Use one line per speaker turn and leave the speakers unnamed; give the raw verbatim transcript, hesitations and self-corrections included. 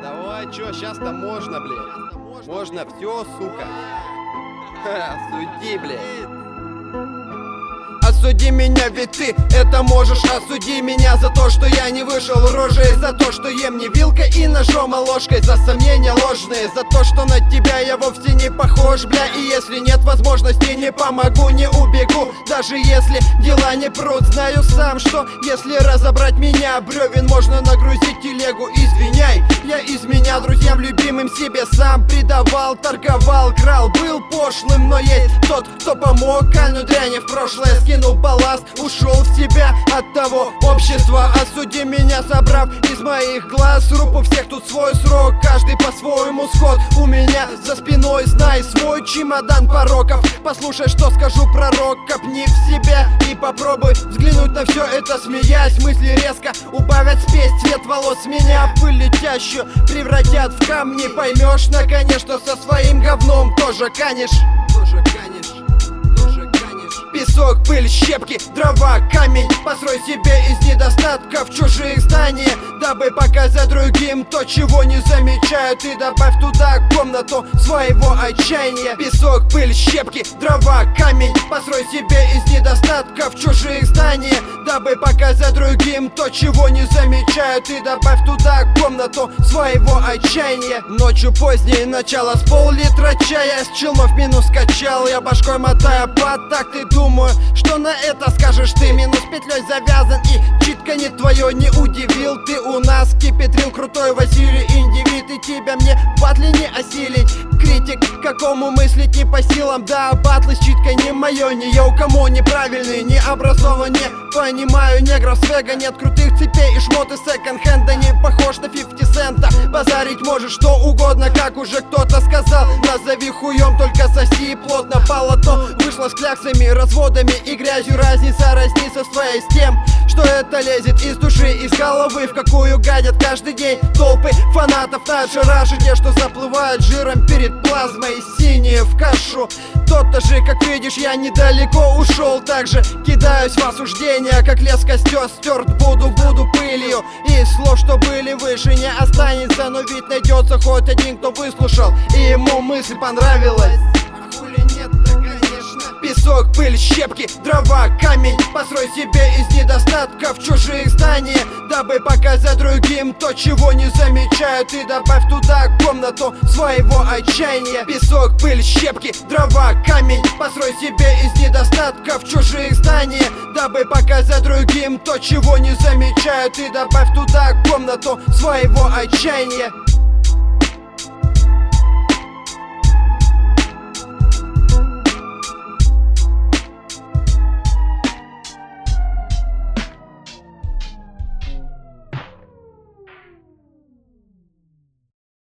Давай, чё, сейчас-то можно, блядь. Можно все, сука. Ха, суди, блядь. Осуди меня, ведь ты это можешь. Осуди меня за то, что я не вышел рожей, за то, что ем не вилкой и ножом, а ложкой, за сомнения ложные, за то, что на тебя я вовсе не похож, бля. И если нет возможности, не помогу, не убегу, даже если дела не прут. Знаю сам, что если разобрать меня, бревен можно нагрузить телегу. Извиняй, я из меня друзьям любимым себе сам предавал, торговал, крал, был пошлым, но есть тот, кто помог кальну дряни в прошлое, скинул балласт, ушел в себя от того общества. Осуди меня, собрав из моих глаз руп, у всех тут свой срок, каждый по-своему сход. У меня за спиной, знай, свой чемодан пороков. Послушай, что скажу, пророк, копни в себя и попробуй взглянуть на все это, смеясь. Мысли резко убавят спесь, цвет волос меня пыль летящую превратят в камни. Поймешь, наконец, что со своим говном тоже канешь. Тоже канешь. Песок, пыль, щепки, дрова, камень. Построй себе из недостатков чужих зданий, дабы показать другим то, чего не замечают. И добавь туда комнату своего отчаяния. Песок, пыль, щепки, дрова, камень. Построй себе из недостатков чужих зданий, дабы показать другим то, чего не замечают. И добавь туда комнату своего отчаяния. Ночью поздней, начало с пол-литра чая, с челмов минус качал, я башкой мотая под такт и думаю, что на это скажешь ты. Минус петлей завязан и читка не твое не удивил. Ты у нас кипетрил, крутой Василий индивид, и тебя мне в батле не осилить. Критик, какому мыслить не по силам, да, батлы с читкой не мое, не я у кому неправильный, не образован, не понимаю негров с вега. Нет крутых цепей и шмоты секонд-хенда, не похож на фифти цента. Базарить можешь что угодно, как уже кто-то сказал. Назови хуем, только соси плотно. Полотно вышло с кляксами, разводами и грязью. Разница разнится с твоей с тем, что это лезет из души, из головы, в какую гадят каждый день толпы фанатов на шарашите, что заплывают жиром перед плазмой, синие в кашу. Тот-то же, как видишь, я недалеко ушел. Также кидаюсь в осуждение, как лес костер стерт буду, буду пылью. И слов, что были выше, не останется, но ведь найдется хоть один, кто выслушал и ему мысль понравилась. А хули нет-то, конечно. Песок, пыль, щепки, дрова, камень. Построй себе из недостатков чужих зданий, дабы показать другим то, чего не замечают. И добавь туда комнату своего отчаяния. Песок, пыль, щепки, дрова, камень. Построй себе из недостатков чужих зданий, дабы показать другим то, чего не замечают. И добавь туда комнату своего отчаяния.